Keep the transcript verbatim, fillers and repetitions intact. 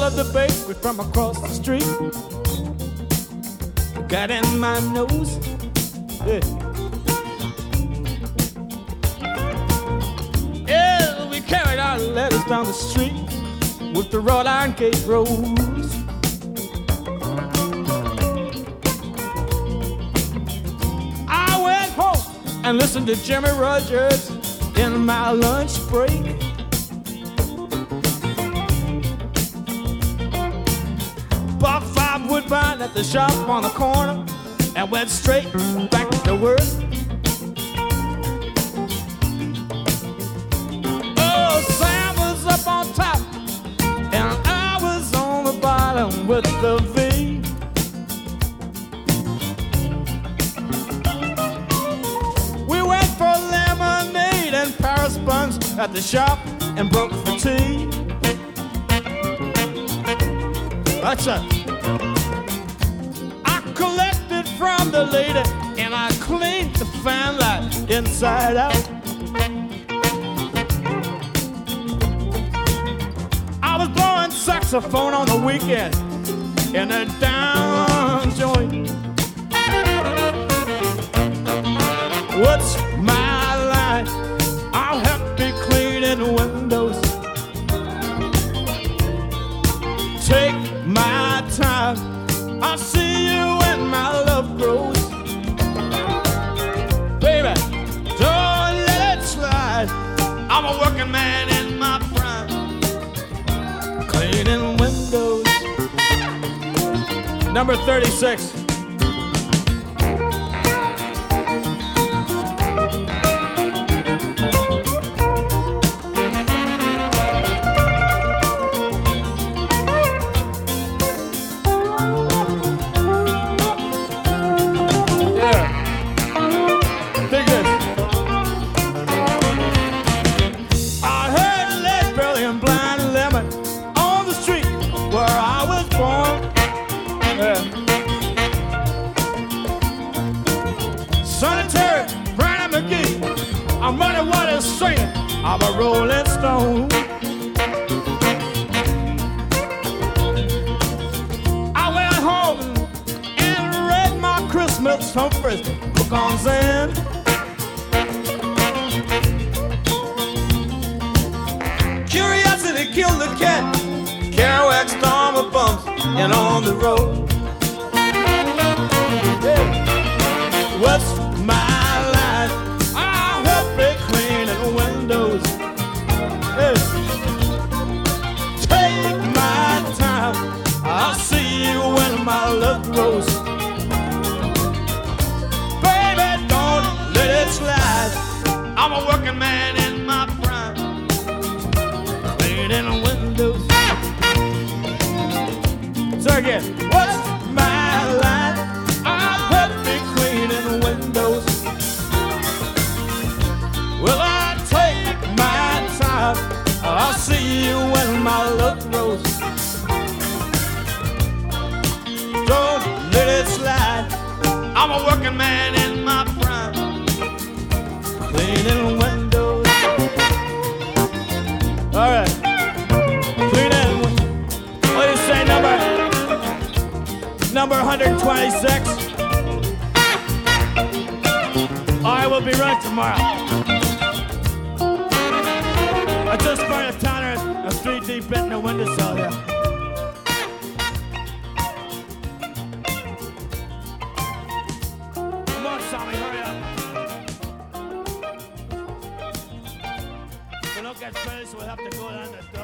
of the bakery from across the street got in my nose. Yeah. Yeah, we carried our letters down the street with the wrought iron gate roads. I went home and listened to Jimmy Rogers in my lunch break. Bought five Woodbine at the shop on the corner and went straight back to work. Oh, Sam was up on top and I was on the bottom with the V. We went for lemonade and Paris buns at the shop and broke for tea. That's it. I collected from the lady and I cleaned the fan light inside out. I was blowing saxophone on the weekend in a down joint. What's my line? I'll help you cleaning windows. Take my time, I'll see you when my love grows. Baby, don't let it slide. I'm a working man in my prime, cleaning windows. Number thirty-six. I'm running what is singing. I'm a rolling stone. I went home and read my Christmas Humphreys book on Zen. Curiosity killed the cat. Kerouac storm of bumps and on the road. Yeah. What's my windows? Hey. Take my time, I'll see you when my love grows. Baby, don't let it slide. I'm a working man in my prime, cleaning windows. So again, what's my line? I'll help me cleaning windows. Well, I I'll see you when my love grows. Don't let it slide. I'm a working man in my prime, cleaning windows. All right, cleaning windows. What do you say, number number one twenty-six? I will be right tomorrow. I just fired a tanner, a three deep in the windowsill here. Come on, Sammy, hurry up. If we don't get finished, we'll have to go down the